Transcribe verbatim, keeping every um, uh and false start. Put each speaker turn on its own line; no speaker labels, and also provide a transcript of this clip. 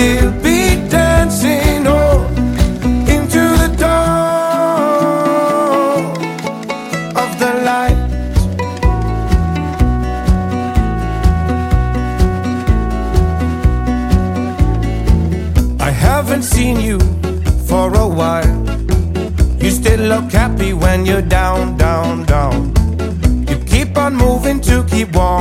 still be dancing on into the dawn of the light. I haven't seen you for a while. You still look happy when you're down, down, down. You keep on moving to keep warm.